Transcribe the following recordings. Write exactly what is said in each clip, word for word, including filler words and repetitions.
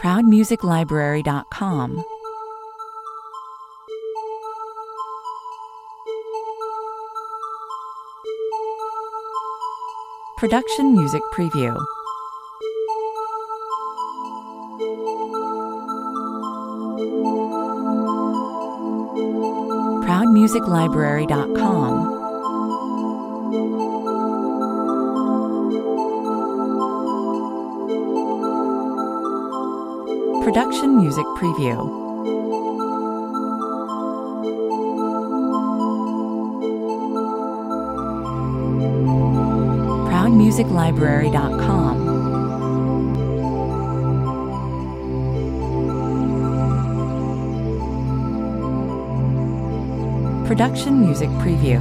proud music library dot com, Production Music Preview. proud music library dot com, Production Music Preview. proud music library dot com, Production Music Preview.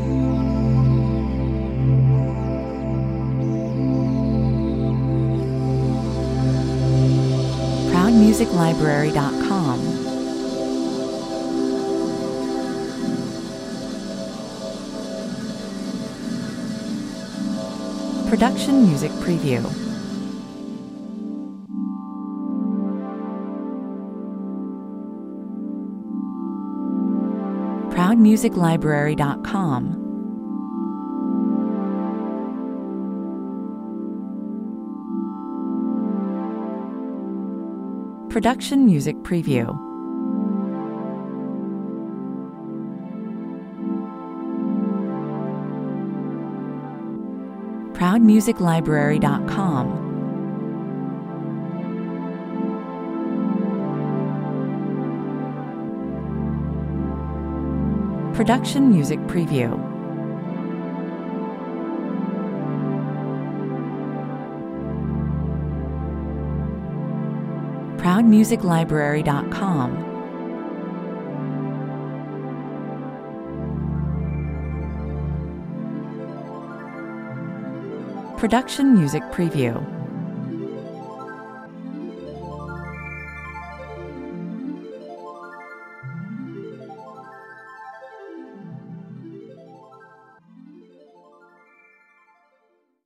proud music library dot com, Production Music Preview. proud music library dot com, Production Music Preview. proud music library dot com, Production Music Preview. proud music library dot com, Production Music Preview.